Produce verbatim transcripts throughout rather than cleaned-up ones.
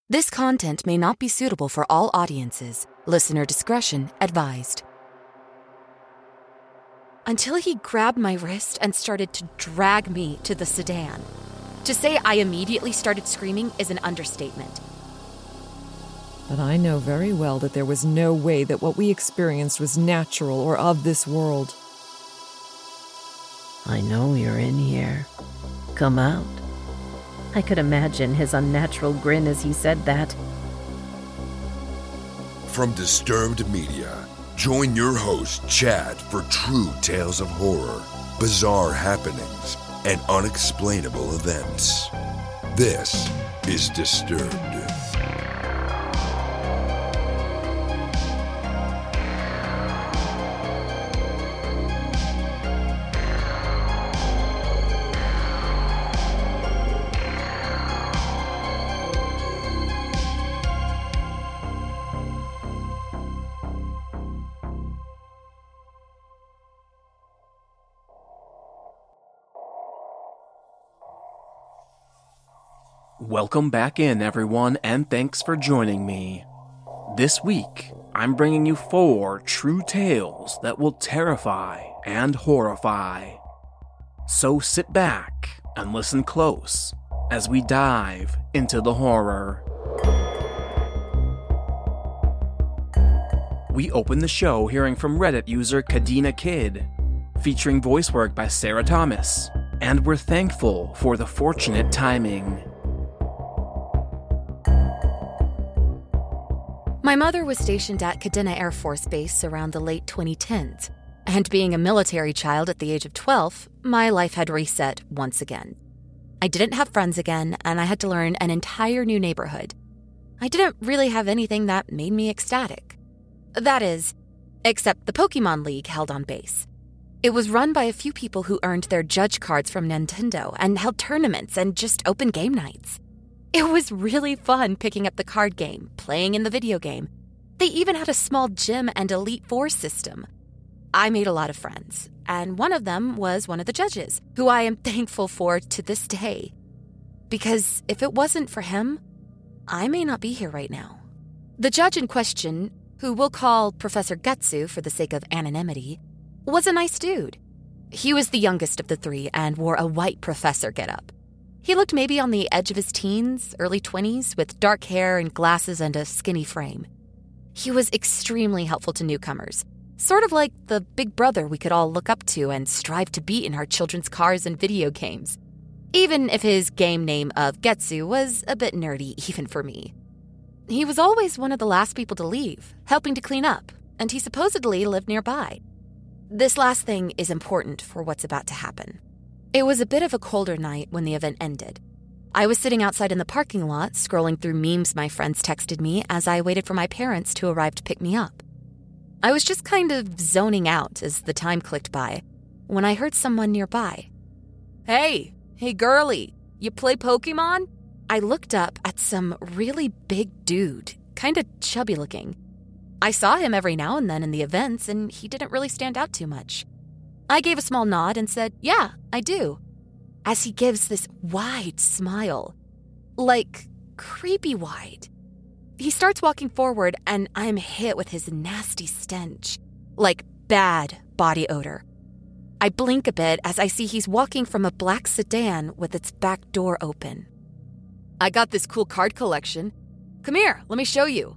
This content may not be suitable for all audiences. Listener discretion advised. Until he grabbed my wrist and started to drag me to the sedan. To say I immediately started screaming is an understatement. But I know very well that there was no way that what we experienced was natural or of this world. I know you're in here. Come out. I could imagine his unnatural grin as he said that. From Disturbed Media, join your host, Chad, for true tales of horror, bizarre happenings, and unexplainable events. This is Disturbed. Welcome back in, everyone, and thanks for joining me. This week, I'm bringing you four true tales that will terrify and horrify. So sit back and listen close as we dive into the horror. We open the show hearing from Reddit user Kadena Kid, featuring voice work by Sarah Thomas, and we're thankful for the fortunate timing. My mother was stationed at Kadena Air Force Base around the late twenty tens, and being a military child at the age of twelve, my life had reset once again. I didn't have friends again, and I had to learn an entire new neighborhood. I didn't really have anything that made me ecstatic. That is, except the Pokemon League held on base. It was run by a few people who earned their judge cards from Nintendo and held tournaments and just open game nights. It was really fun picking up the card game, playing in the video game. They even had a small gym and Elite Four system. I made a lot of friends, and one of them was one of the judges, who I am thankful for to this day. Because if it wasn't for him, I may not be here right now. The judge in question, who we'll call Professor Getsu for the sake of anonymity, was a nice dude. He was the youngest of the three and wore a white professor getup. He looked maybe on the edge of his teens, early twenties, with dark hair and glasses and a skinny frame. He was extremely helpful to newcomers, sort of like the big brother we could all look up to and strive to beat in our children's cars and video games. Even if his game name of Getsu was a bit nerdy even for me. He was always one of the last people to leave, helping to clean up, and he supposedly lived nearby. This last thing is important for what's about to happen. It was a bit of a colder night when the event ended. I was sitting outside in the parking lot, scrolling through memes my friends texted me as I waited for my parents to arrive to pick me up. I was just kind of zoning out as the time clicked by when I heard someone nearby. Hey, hey girly, you play Pokemon? I looked up at some really big dude, kind of chubby looking. I saw him every now and then in the events, and he didn't really stand out too much. I gave a small nod and said, yeah, I do, as he gives this wide smile, like creepy wide. He starts walking forward and I'm hit with his nasty stench, like bad body odor. I blink a bit as I see he's walking from a black sedan with its back door open. I got this cool card collection. Come here, let me show you.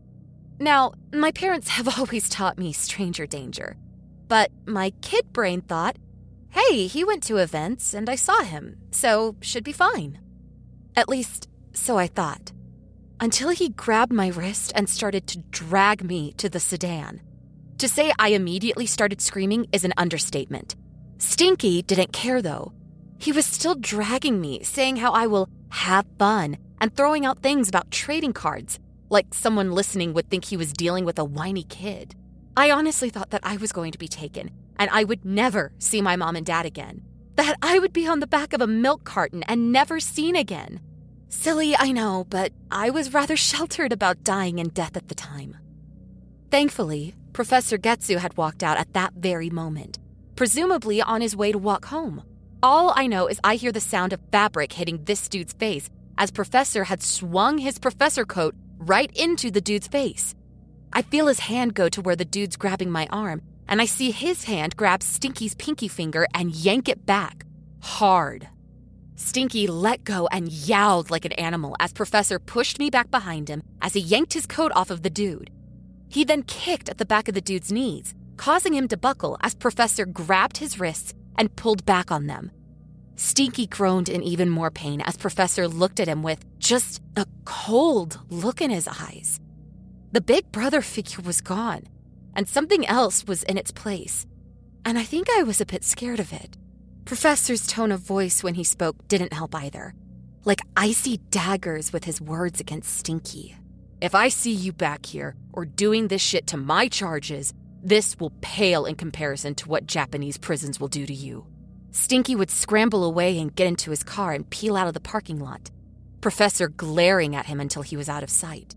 Now, my parents have always taught me stranger danger. But my kid brain thought, hey, he went to events and I saw him, so should be fine. At least, so I thought. Until he grabbed my wrist and started to drag me to the sedan. To say I immediately started screaming is an understatement. Stinky didn't care though. He was still dragging me, saying how I will have fun and throwing out things about trading cards, like someone listening would think he was dealing with a whiny kid. I honestly thought that I was going to be taken, and I would never see my mom and dad again. That I would be on the back of a milk carton and never seen again. Silly, I know, but I was rather sheltered about dying and death at the time. Thankfully, Professor Getsu had walked out at that very moment, presumably on his way to walk home. All I know is I hear the sound of fabric hitting this dude's face as Professor had swung his professor coat right into the dude's face. I feel his hand go to where the dude's grabbing my arm, and I see his hand grab Stinky's pinky finger and yank it back, hard. Stinky let go and yowled like an animal as Professor pushed me back behind him as he yanked his coat off of the dude. He then kicked at the back of the dude's knees, causing him to buckle as Professor grabbed his wrists and pulled back on them. Stinky groaned in even more pain as Professor looked at him with just a cold look in his eyes. The big brother figure was gone, and something else was in its place, and I think I was a bit scared of it. Professor's tone of voice when he spoke didn't help either, like icy daggers with his words against Stinky. If I see you back here or doing this shit to my charges, this will pale in comparison to what Japanese prisons will do to you. Stinky would scramble away and get into his car and peel out of the parking lot, Professor glaring at him until he was out of sight.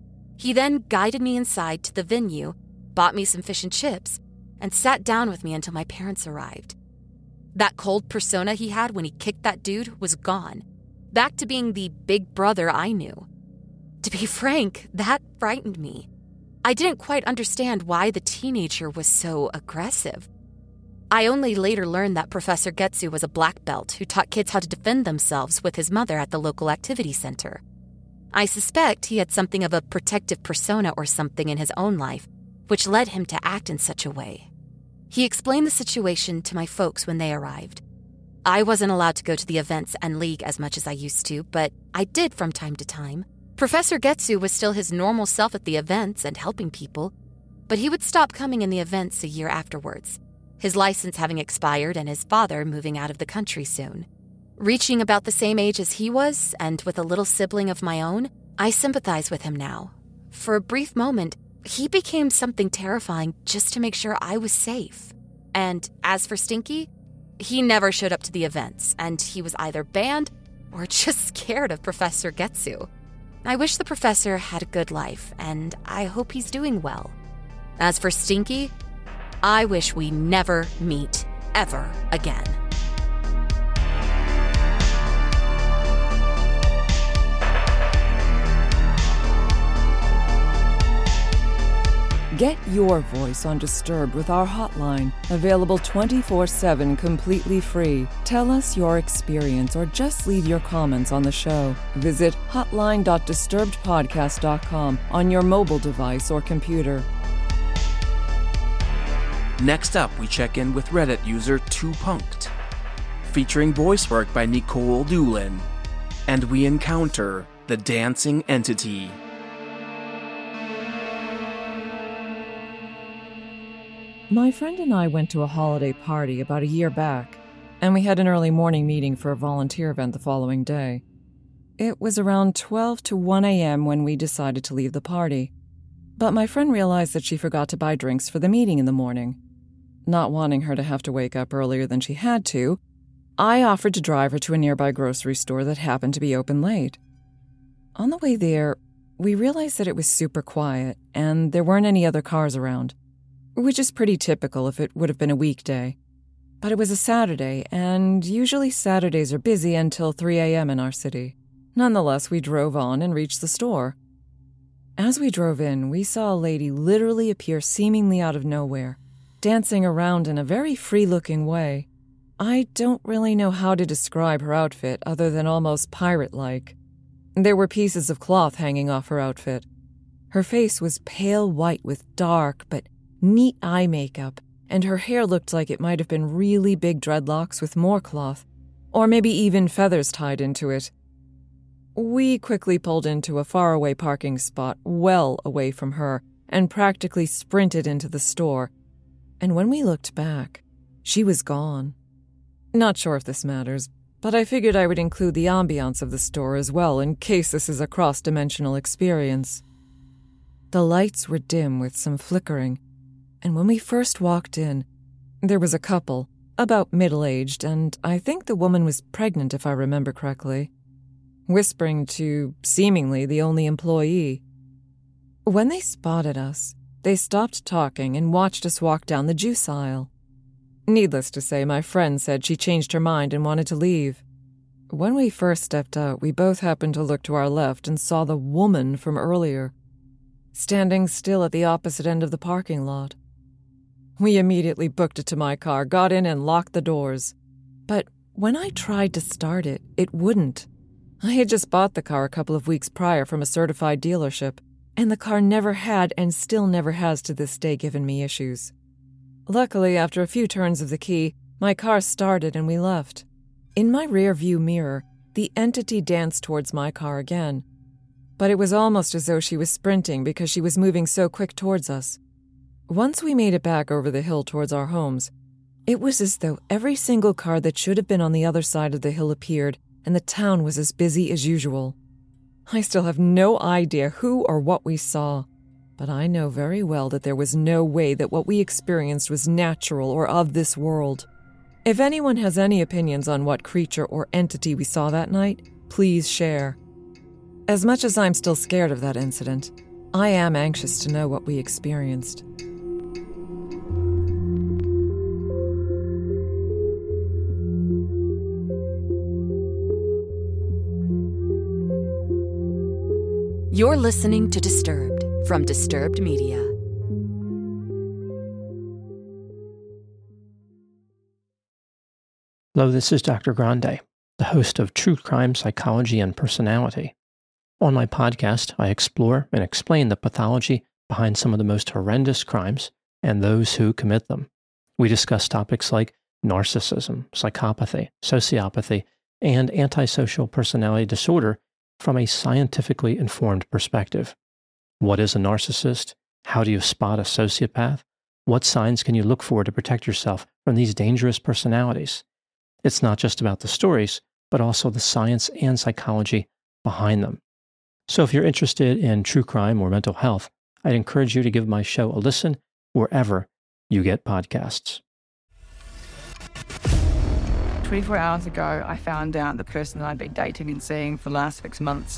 He then guided me inside to the venue, bought me some fish and chips, and sat down with me until my parents arrived. That cold persona he had when he kicked that dude was gone, back to being the big brother I knew. To be frank, that frightened me. I didn't quite understand why the teenager was so aggressive. I only later learned that Professor Getsu was a black belt who taught kids how to defend themselves with his mother at the local activity center. I suspect he had something of a protective persona or something in his own life, which led him to act in such a way. He explained the situation to my folks when they arrived. I wasn't allowed to go to the events and league as much as I used to, but I did from time to time. Professor Getsu was still his normal self at the events and helping people, but he would stop coming in the events a year afterwards, his license having expired and his father moving out of the country soon. Reaching about the same age as he was, and with a little sibling of my own, I sympathize with him now. For a brief moment, he became something terrifying just to make sure I was safe. And as for Stinky, he never showed up to the events, and he was either banned or just scared of Professor Getsu. I wish the professor had a good life, and I hope he's doing well. As for Stinky, I wish we never meet ever again. Get your voice on Disturbed with our hotline, available twenty-four seven completely free. Tell us your experience or just leave your comments on the show. Visit hotline dot disturbed podcast dot com on your mobile device or computer. Next up, we check in with Reddit user two punked, featuring voice work by Nicole Doolin, and we encounter the dancing entity. My friend and I went to a holiday party about a year back, and we had an early morning meeting for a volunteer event the following day. It was around twelve to one a.m. when we decided to leave the party, but my friend realized that she forgot to buy drinks for the meeting in the morning. Not wanting her to have to wake up earlier than she had to, I offered to drive her to a nearby grocery store that happened to be open late. On the way there, we realized that it was super quiet and there weren't any other cars around, which is pretty typical if it would have been a weekday. But it was a Saturday, and usually Saturdays are busy until three a.m. in our city. Nonetheless, we drove on and reached the store. As we drove in, we saw a lady literally appear seemingly out of nowhere, dancing around in a very free-looking way. I don't really know how to describe her outfit other than almost pirate-like. There were pieces of cloth hanging off her outfit. Her face was pale white with dark but neat eye makeup, and her hair looked like it might have been really big dreadlocks with more cloth, or maybe even feathers tied into it. We quickly pulled into a faraway parking spot well away from her and practically sprinted into the store, and when we looked back, she was gone. Not sure if this matters, but I figured I would include the ambiance of the store as well in case this is a cross-dimensional experience. The lights were dim with some flickering, and when we first walked in, there was a couple, about middle-aged, and I think the woman was pregnant if I remember correctly, whispering to, seemingly, the only employee. When they spotted us, they stopped talking and watched us walk down the juice aisle. Needless to say, my friend said she changed her mind and wanted to leave. When we first stepped out, we both happened to look to our left and saw the woman from earlier, standing still at the opposite end of the parking lot. We immediately booked it to my car, got in and locked the doors. But when I tried to start it, it wouldn't. I had just bought the car a couple of weeks prior from a certified dealership, and the car never had and still never has to this day given me issues. Luckily, after a few turns of the key, my car started and we left. In my rear view mirror, the entity danced towards my car again, but it was almost as though she was sprinting because she was moving so quick towards us. Once we made it back over the hill towards our homes, it was as though every single car that should have been on the other side of the hill appeared, and the town was as busy as usual. I still have no idea who or what we saw, but I know very well that there was no way that what we experienced was natural or of this world. If anyone has any opinions on what creature or entity we saw that night, please share. As much as I'm still scared of that incident, I am anxious to know what we experienced. You're listening to Disturbed from Disturbed Media. Hello, this is Doctor Grande, the host of True Crime Psychology and Personality. On my podcast, I explore and explain the pathology behind some of the most horrendous crimes and those who commit them. We discuss topics like narcissism, psychopathy, sociopathy, and antisocial personality disorder from a scientifically informed perspective. What is a narcissist? How do you spot a sociopath? What signs can you look for to protect yourself from these dangerous personalities? It's not just about the stories, but also the science and psychology behind them. So if you're interested in true crime or mental health, I'd encourage you to give my show a listen wherever you get podcasts. twenty-four hours ago, I found out the person that I'd been dating and seeing for the last six months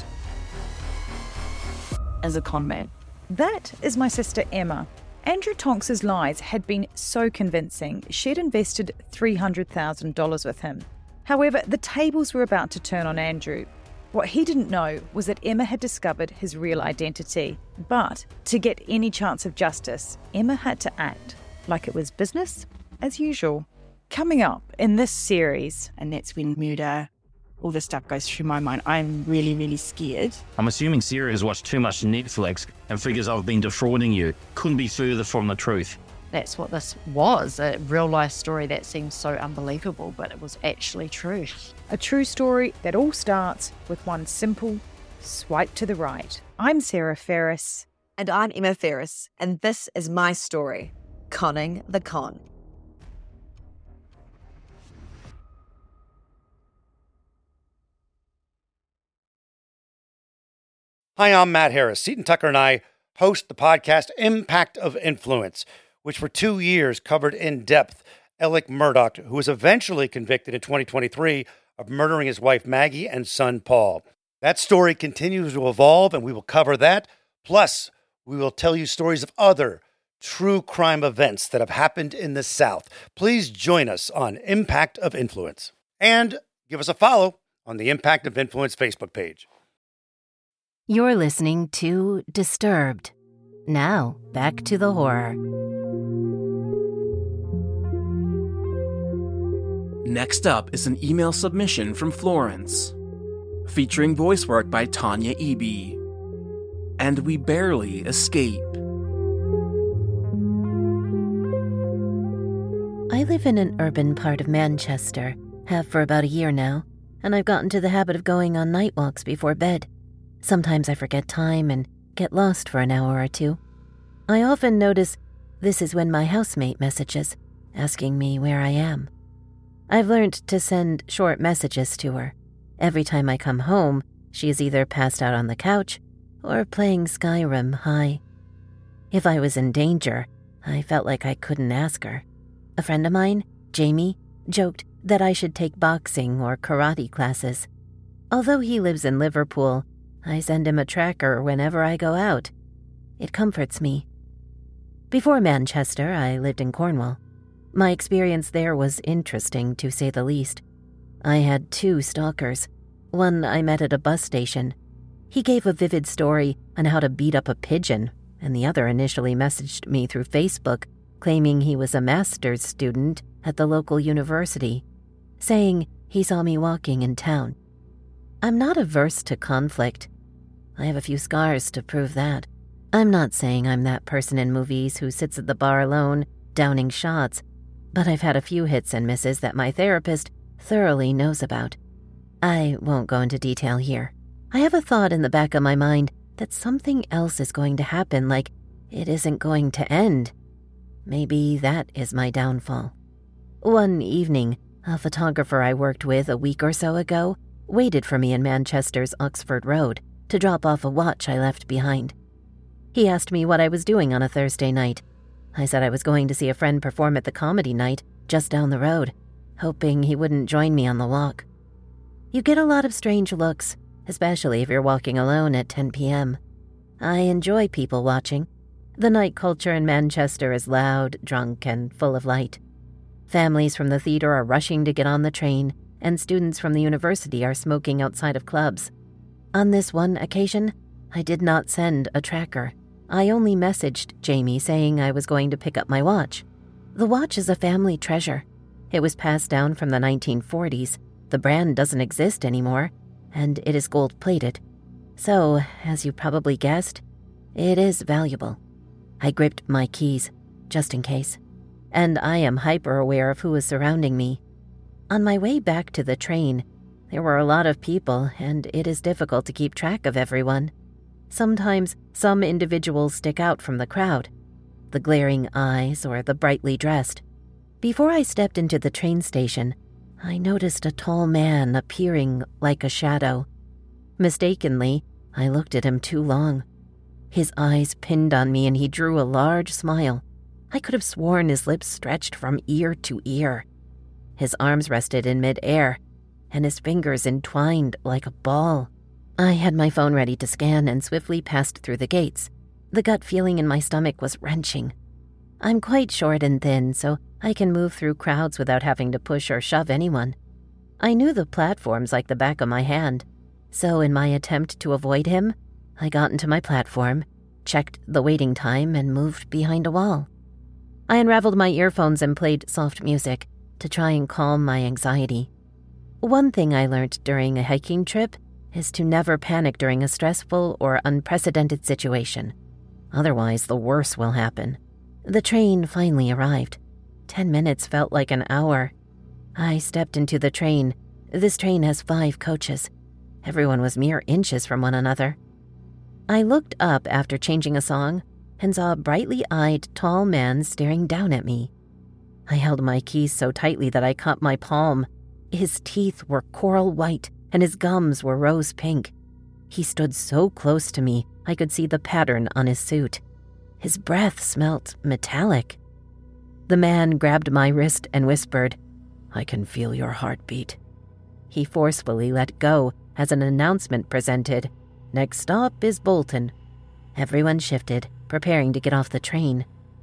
is a con man. That is my sister Emma. Andrew Tonks's lies had been so convincing, she'd invested three hundred thousand dollars with him. However, the tables were about to turn on Andrew. What he didn't know was that Emma had discovered his real identity. But to get any chance of justice, Emma had to act like it was business as usual. Coming up in this series, And that's when murder, all this stuff goes through my mind. I'm really, really scared. I'm assuming Sarah has watched too much Netflix and figures I've been defrauding you. Couldn't be further from the truth. That's what this was, a real-life story that seems so unbelievable, but it was actually true. a true story that all starts with one simple swipe to the right. I'm Sarah Ferris. And I'm Emma Ferris, and this is my story, Conning the Con. Hi, I'm Matt Harris. Seton Tucker and I host the podcast Impact of Influence, which for two years covered in depth Alec Murdaugh, who was eventually convicted in twenty twenty-three of murdering his wife Maggie and son Paul. That story continues to evolve, and we will cover that. Plus, we will tell you stories of other true crime events that have happened in the South. Please join us on Impact of Influence. And give us a follow on the Impact of Influence Facebook page. You're listening to Disturbed. Now, back to the horror. Next up is an email submission from Florence, featuring voice work by Tanya Eby. And we barely escape. I live in an urban part of Manchester, have for about a year now, and I've gotten to the habit of going on night walks before bed. Sometimes I forget time and get lost for an hour or two. I often notice this is when my housemate messages, asking me where I am. I've learned to send short messages to her. Every time I come home, she is either passed out on the couch or playing Skyrim high. If I was in danger, I felt like I couldn't ask her. A friend of mine, Jamie, joked that I should take boxing or karate classes. Although he lives in Liverpool, I send him a tracker whenever I go out. It comforts me. Before Manchester, I lived in Cornwall. My experience there was interesting, to say the least. I had two stalkers. One I met at a bus station. He gave a vivid story on how to beat up a pigeon, and the other initially messaged me through Facebook, claiming he was a master's student at the local university, saying he saw me walking in town. I'm not averse to conflict. I have a few scars to prove that. I'm not saying I'm that person in movies who sits at the bar alone, downing shots, but I've had a few hits and misses that my therapist thoroughly knows about. I won't go into detail here. I have a thought in the back of my mind that something else is going to happen, like it isn't going to end. Maybe that is my downfall. One evening, a photographer I worked with a week or so ago waited for me in Manchester's Oxford Road to drop off a watch I left behind. He asked me what I was doing on a Thursday night. I said I was going to see a friend perform at the comedy night just down the road, hoping he wouldn't join me on the walk. You get a lot of strange looks, especially if you're walking alone at ten p.m. I enjoy people watching. The night culture in Manchester is loud, drunk, and full of light. Families from the theater are rushing to get on the train, and students from the university are smoking outside of clubs. On this one occasion, I did not send a tracker. I only messaged Jamie saying I was going to pick up my watch. The watch is a family treasure. It was passed down from the nineteen forties. The brand doesn't exist anymore, and it is gold-plated. So, as you probably guessed, it is valuable. I gripped my keys, just in case, and I am hyper-aware of who is surrounding me. On my way back to the train, there were a lot of people, and it is difficult to keep track of everyone. Sometimes some individuals stick out from the crowd, the glaring eyes or the brightly dressed. Before I stepped into the train station, I noticed a tall man appearing like a shadow. Mistakenly, I looked at him too long. His eyes pinned on me and he drew a large smile. I could have sworn his lips stretched from ear to ear. His arms rested in mid-air, and his fingers entwined like a ball. I had my phone ready to scan and swiftly passed through the gates. The gut feeling in my stomach was wrenching. I'm quite short and thin, so I can move through crowds without having to push or shove anyone. I knew the platforms like the back of my hand, so in my attempt to avoid him, I got into my platform, checked the waiting time, and moved behind a wall. I unraveled my earphones and played soft music to try and calm my anxiety. One thing I learned during a hiking trip is to never panic during a stressful or unprecedented situation. Otherwise, the worst will happen. The train finally arrived. Ten minutes felt like an hour. I stepped into the train. This train has five coaches. Everyone was mere inches from one another. I looked up after changing a song and saw a brightly-eyed, tall man staring down at me. I held my keys so tightly that I caught my palm. His teeth were coral white and his gums were rose pink. He stood so close to me, I could see the pattern on his suit. His breath smelt metallic. The man grabbed my wrist and whispered, "I can feel your heartbeat." He forcefully let go as an announcement presented, "Next stop is Bolton." Everyone shifted, preparing to get off the train.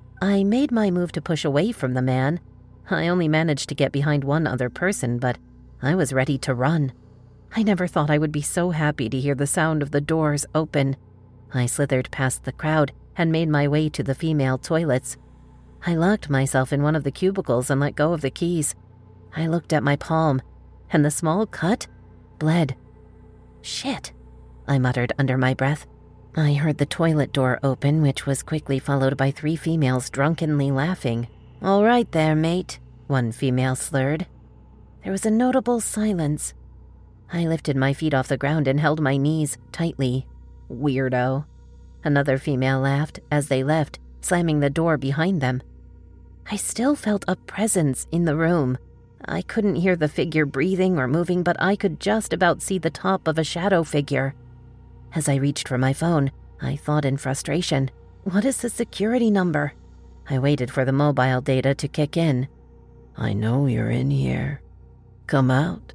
I made my move to push away from the man. I only managed to get behind one other person, but I was ready to run. I never thought I would be so happy to hear the sound of the doors open. I slithered past the crowd and made my way to the female toilets. I locked myself in one of the cubicles and let go of the keys. I looked at my palm, and the small cut bled. "Shit," I muttered under my breath. I heard the toilet door open, which was quickly followed by three females drunkenly laughing. "All right there, mate," one female slurred. There was a notable silence. I lifted my feet off the ground and held my knees tightly. "Weirdo." Another female laughed as they left, slamming the door behind them. I still felt a presence in the room. I couldn't hear the figure breathing or moving, but I could just about see the top of a shadow figure. As I reached for my phone, I thought in frustration, "What is the security number?" I waited for the mobile data to kick in. "I know you're in here. Come out."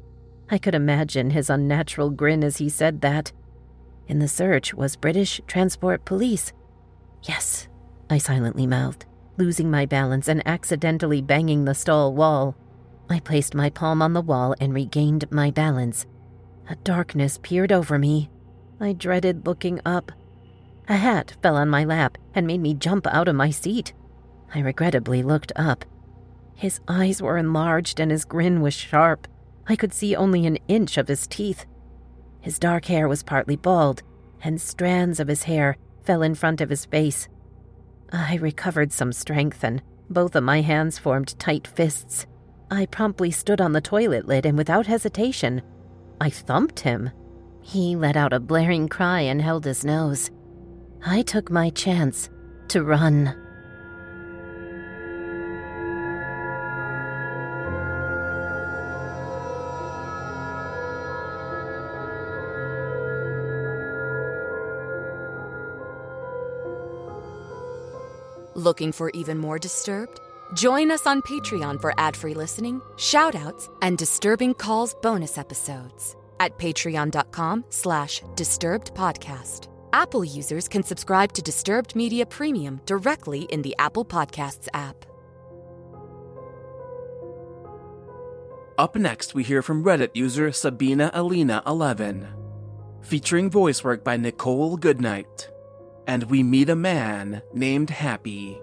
I could imagine his unnatural grin as he said that. In the search was British Transport Police. "Yes," I silently mouthed, losing my balance and accidentally banging the stall wall. I placed my palm on the wall and regained my balance. A darkness peered over me. I dreaded looking up. A hat fell on my lap and made me jump out of my seat. I regrettably looked up. His eyes were enlarged and his grin was sharp. I could see only an inch of his teeth. His dark hair was partly bald, and strands of his hair fell in front of his face. I recovered some strength, and both of my hands formed tight fists. I promptly stood on the toilet lid, and without hesitation, I thumped him. He let out a blaring cry and held his nose. I took my chance to run. Looking for even more Disturbed? Join us on Patreon for ad-free listening, shout-outs, and Disturbing Calls bonus episodes at patreon.com slash disturbed podcast. Apple users can subscribe to Disturbed Media Premium directly in the Apple Podcasts app. Up next, we hear from Reddit user Sabina Alina eleven, featuring voice work by Nicole Goodnight. And we meet a man named Happy.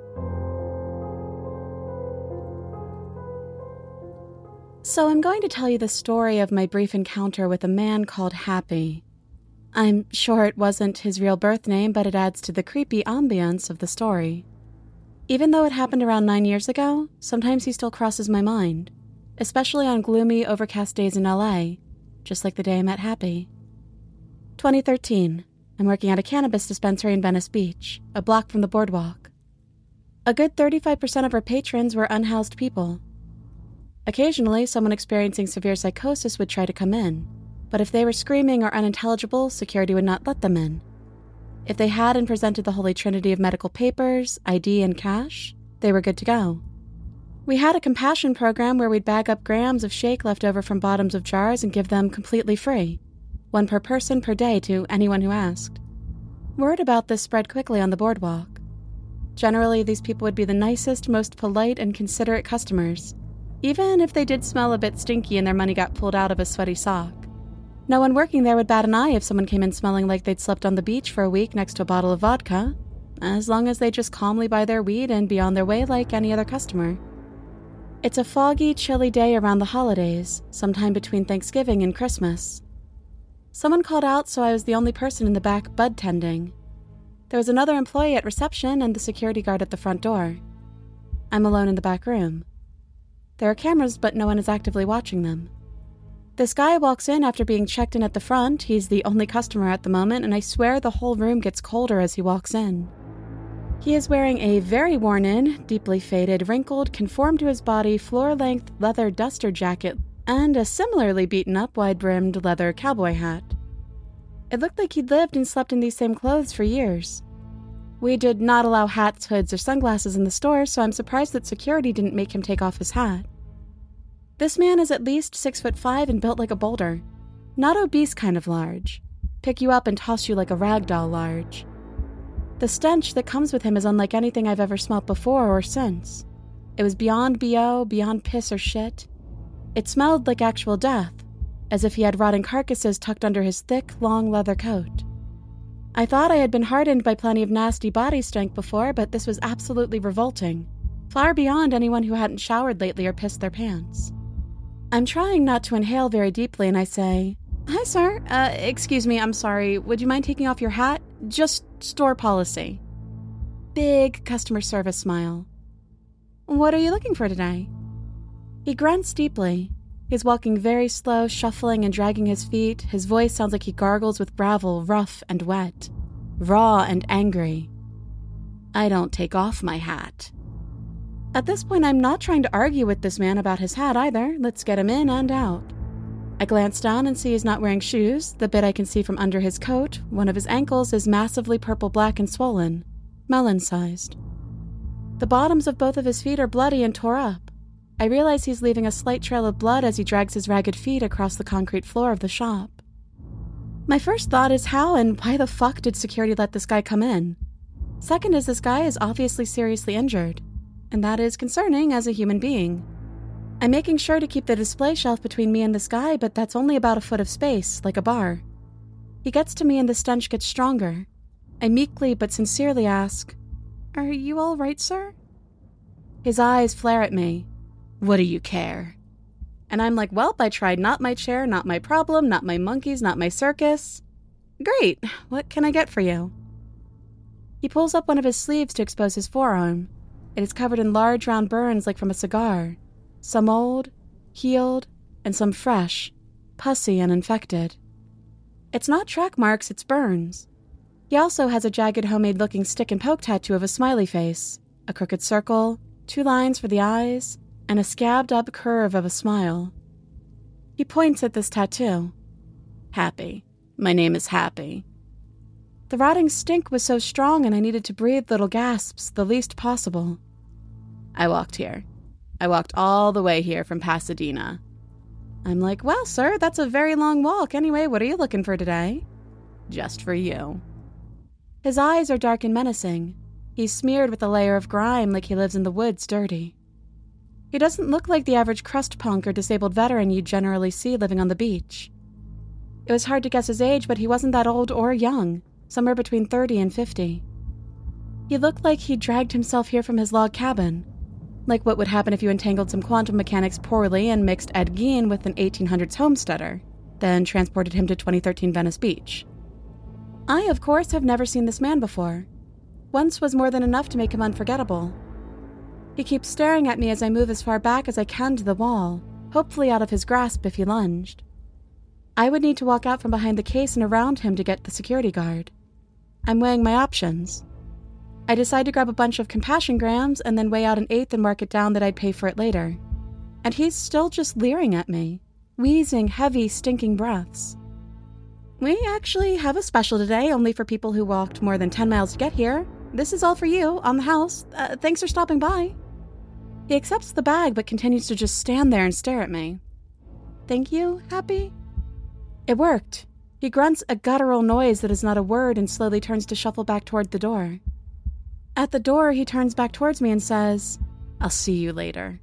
So I'm going to tell you the story of my brief encounter with a man called Happy. I'm sure it wasn't his real birth name, but it adds to the creepy ambience of the story. Even though it happened around nine years ago, sometimes he still crosses my mind, especially on gloomy, overcast days in L A, just like the day I met Happy. twenty thirteen. I'm working at a cannabis dispensary in Venice Beach, a block from the boardwalk. A good thirty-five percent of our patrons were unhoused people. Occasionally, someone experiencing severe psychosis would try to come in, but if they were screaming or unintelligible, security would not let them in. If they had and presented the holy trinity of medical papers, I D, and cash, they were good to go. We had a compassion program where we'd bag up grams of shake left over from bottoms of jars and give them completely free. One per person per day to anyone who asked. Word about this spread quickly on the boardwalk. Generally, these people would be the nicest, most polite, and considerate customers, even if they did smell a bit stinky and their money got pulled out of a sweaty sock. No one working there would bat an eye if someone came in smelling like they'd slept on the beach for a week next to a bottle of vodka, as long as they just calmly buy their weed and be on their way like any other customer. It's a foggy, chilly day around the holidays, sometime between Thanksgiving and Christmas. Someone called out, so I was the only person in the back bud tending. There was another employee at reception and the security guard at the front door. I'm alone in the back room. There are cameras, but no one is actively watching them. This guy walks in after being checked in at the front. He's the only customer at the moment, and I swear the whole room gets colder as he walks in. He is wearing a very worn-in, deeply faded, wrinkled, conformed to his body, floor-length leather duster jacket and a similarly beaten-up, wide-brimmed leather cowboy hat. It looked like he'd lived and slept in these same clothes for years. We did not allow hats, hoods, or sunglasses in the store, so I'm surprised that security didn't make him take off his hat. This man is at least six foot five and built like a boulder. Not obese kind of large. Pick you up and toss you like a rag doll large. The stench that comes with him is unlike anything I've ever smelt before or since. It was beyond B O, beyond piss or shit. It smelled like actual death, as if he had rotting carcasses tucked under his thick, long leather coat. I thought I had been hardened by plenty of nasty body stank before, but this was absolutely revolting, far beyond anyone who hadn't showered lately or pissed their pants. I'm trying not to inhale very deeply, and I say, "Hi, sir. Uh, excuse me, I'm sorry. Would you mind taking off your hat? Just store policy." Big customer service smile. "What are you looking for today?" He grunts deeply. He's walking very slow, shuffling and dragging his feet. His voice sounds like he gargles with gravel, rough and wet, raw and angry. I don't take off my hat. At this point, I'm not trying to argue with this man about his hat either. Let's get him in and out. I glance down and see he's not wearing shoes. The bit I can see from under his coat, one of his ankles is massively purple-black and swollen, melon-sized. The bottoms of both of his feet are bloody and tore up. I realize he's leaving a slight trail of blood as he drags his ragged feet across the concrete floor of the shop. My first thought is how and why the fuck did security let this guy come in? Second is this guy is obviously seriously injured, and that is concerning as a human being. I'm making sure to keep the display shelf between me and this guy, but that's only about a foot of space, like a bar. He gets to me and the stench gets stronger. I meekly but sincerely ask, "Are you all right, sir?" His eyes flare at me. "What do you care?" And I'm like, "Welp, I tried not my chair, not my problem, not my monkeys, not my circus." "Great, what can I get for you?" He pulls up one of his sleeves to expose his forearm. It is covered in large round burns like from a cigar. Some old, healed, and some fresh, pussy and infected. It's not track marks, it's burns. He also has a jagged homemade-looking stick and poke tattoo of a smiley face, a crooked circle, two lines for the eyes, and a scabbed-up curve of a smile. He points at this tattoo. "Happy. My name is Happy." The rotting stink was so strong and I needed to breathe little gasps, the least possible. "I walked here. I walked all the way here from Pasadena." I'm like, "Well, sir, that's a very long walk. Anyway, what are you looking for today?" "Just for you." His eyes are dark and menacing. He's smeared with a layer of grime like he lives in the woods dirty. He doesn't look like the average crust punk or disabled veteran you generally see living on the beach. It was hard to guess his age, but he wasn't that old or young, somewhere between thirty and fifty. He looked like he'd dragged himself here from his log cabin, like what would happen if you entangled some quantum mechanics poorly and mixed Ed Gein with an eighteen hundreds homesteader, then transported him to twenty thirteen Venice Beach. I, of course, have never seen this man before. Once was more than enough to make him unforgettable. He keeps staring at me as I move as far back as I can to the wall, hopefully out of his grasp if he lunged. I would need to walk out from behind the case and around him to get the security guard. I'm weighing my options. I decide to grab a bunch of compassion grams and then weigh out an eighth and mark it down that I'd pay for it later. And he's still just leering at me, wheezing heavy, stinking breaths. "We actually have a special today, only for people who walked more than ten miles to get here. This is all for you, on the house. Uh, thanks for stopping by." He accepts the bag but continues to just stand there and stare at me. "Thank you, Happy?" It worked. He grunts a guttural noise that is not a word and slowly turns to shuffle back toward the door. At the door, he turns back towards me and says, "I'll see you later."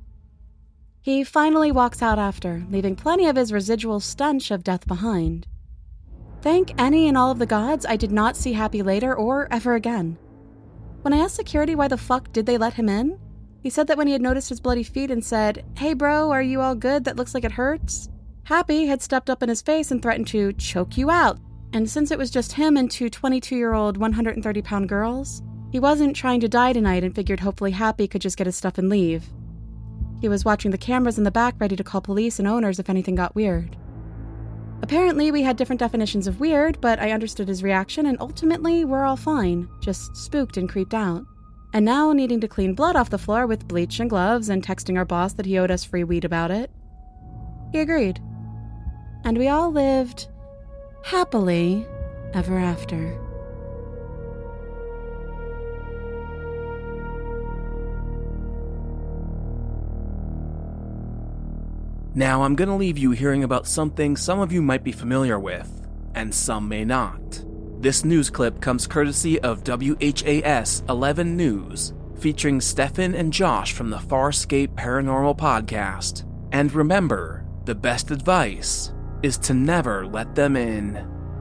He finally walks out after, leaving plenty of his residual stench of death behind. Thank any and all of the gods, I did not see Happy later or ever again. When I asked security why the fuck did they let him in, he said that when he had noticed his bloody feet and said, "Hey bro, are you all good? That looks like it hurts," Happy had stepped up in his face and threatened to choke you out. And since it was just him and two twenty-two-year-old one hundred thirty pound girls, he wasn't trying to die tonight and figured hopefully Happy could just get his stuff and leave. He was watching the cameras in the back ready to call police and owners if anything got weird. Apparently, we had different definitions of weird, but I understood his reaction and ultimately we're all fine, just spooked and creeped out. And now needing to clean blood off the floor with bleach and gloves and texting our boss that he owed us free weed about it. He agreed. And we all lived happily ever after. Now I'm gonna leave you hearing about something some of you might be familiar with, and some may not. This news clip comes courtesy of W H A S eleven News, featuring Stefan and Josh from the Farscape Paranormal Podcast. And remember, the best advice is to never let them in.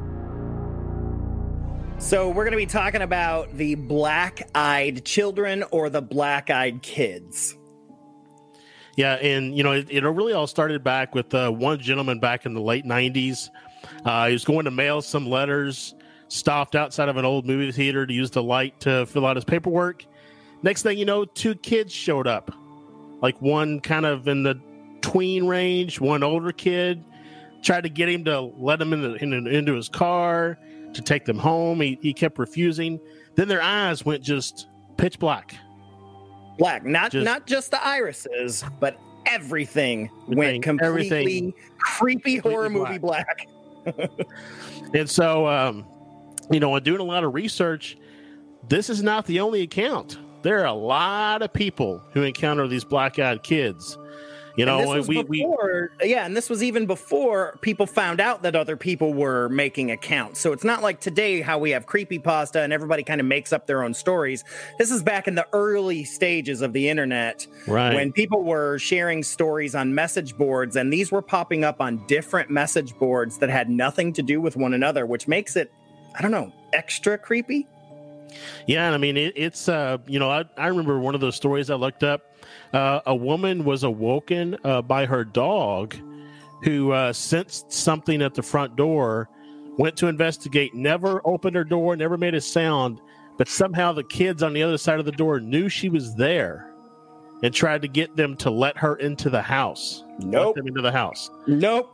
So we're going to be talking about the black-eyed children or the black-eyed kids. Yeah, and, you know, it, it really all started back with uh, one gentleman back in the late nineties. Uh, he was going to mail some letters, stopped outside of an old movie theater to use the light to fill out his paperwork. Next thing you know, two kids showed up, like one kind of in the tween range, one older kid. Tried to get him to let him in the, in, into his car to take them home. He, he kept refusing. Then their eyes went just pitch black. Black, not just, not just the irises, but everything, everything went completely everything, creepy completely horror black. movie black. And so, um, you know, in doing a lot of research, this is not the only account. There are a lot of people who encounter these black-eyed kids. You know, and this was we, before, we yeah, and this was even before people found out that other people were making accounts. So it's not like today how we have creepypasta and everybody kind of makes up their own stories. This is back in the early stages of the internet, right, when people were sharing stories on message boards, and these were popping up on different message boards that had nothing to do with one another, which makes it, I don't know, extra creepy. Yeah, I mean, it, it's, uh, you know, I, I remember one of those stories I looked up. Uh, a woman was awoken uh, by her dog who uh, sensed something at the front door, went to investigate, never opened her door, never made a sound, but somehow the kids on the other side of the door knew she was there and tried to get them to let her into the house. Nope. Let them into the house. Nope.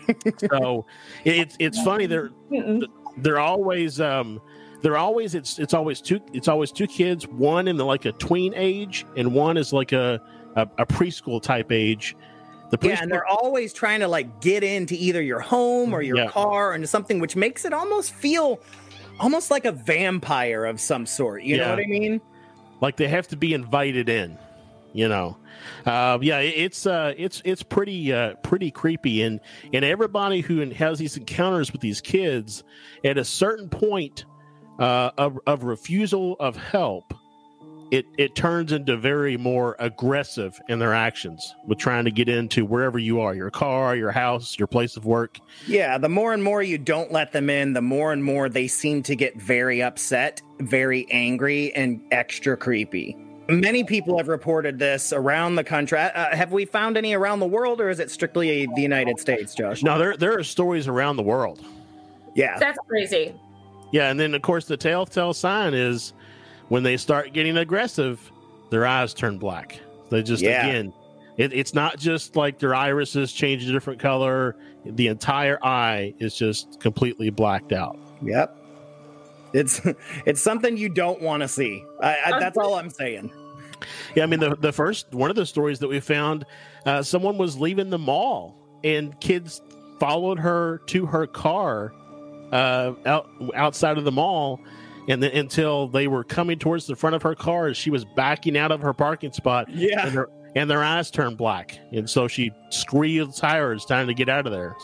So it's it's funny. They're, they're always... Um, They're always it's it's always two it's always two kids, one in the like a tween age and one is like a a, a preschool type age. The preschool- yeah, and they're always trying to like get into either your home or your yeah. car or into something, which makes it almost feel almost like a vampire of some sort. You yeah. know what I mean? Like they have to be invited in. You know, uh, yeah, it's uh, it's it's pretty uh, pretty creepy, and and everybody who has these encounters with these kids at a certain point. Uh, of, of refusal of help, it it turns into very more aggressive in their actions with trying to get into wherever you are, your car, your house, your place of work. Yeah, the more and more you don't let them in, the more and more they seem to get very upset, very angry, and extra creepy. Many people have reported this around the country. Uh, have we found any around the world, or is it strictly the United States, Josh? No, there there are stories around the world. Yeah. That's crazy. Yeah, and then, of course, the telltale sign is when they start getting aggressive, their eyes turn black. They just, yeah. again, it, it's not just like their irises change a different color. The entire eye is just completely blacked out. Yep. It's it's something you don't want to see. I, I, that's all I'm saying. Yeah, I mean, the, the first, one of the stories that we found, uh, someone was leaving the mall, and kids followed her to her car Uh, out outside of the mall, and then until they were coming towards the front of her car, she was backing out of her parking spot. Yeah, and, her, and their eyes turned black, and so she screamed tires, time to get out of there.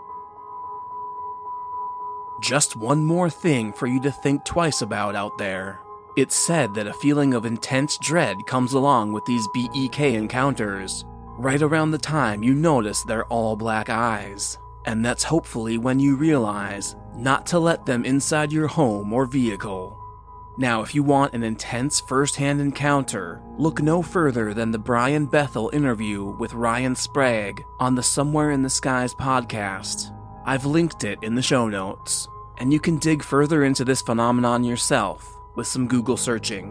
Just one more thing for you to think twice about out there. It's said that a feeling of intense dread comes along with these B E K encounters, right around the time you notice their all-black eyes. And that's hopefully when you realize not to let them inside your home or vehicle. Now, if you want an intense first-hand encounter, look no further than the Brian Bethel interview with Ryan Sprague on the Somewhere in the Skies podcast. I've linked it in the show notes, and you can dig further into this phenomenon yourself with some Google searching.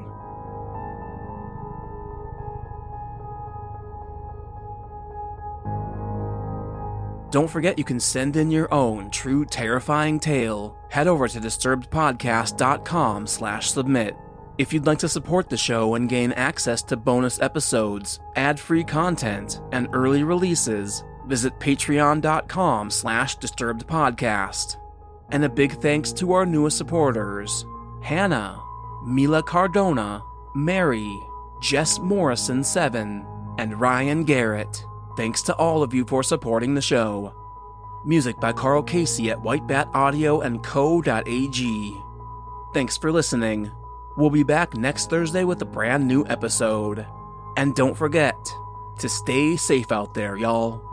Don't forget you can send in your own true terrifying tale. Head over to disturbedpodcast.com slash submit. If you'd like to support the show and gain access to bonus episodes, ad-free content, and early releases, visit patreon.com slash disturbedpodcast. And a big thanks to our newest supporters, Hannah, Mila Cardona, Mary, Jess Morrison seven, and Ryan Garrett. Thanks to all of you for supporting the show. Music by Carl Casey at white bat audio and co dot a g. Thanks for listening. We'll be back next Thursday with a brand new episode. And don't forget to stay safe out there, y'all.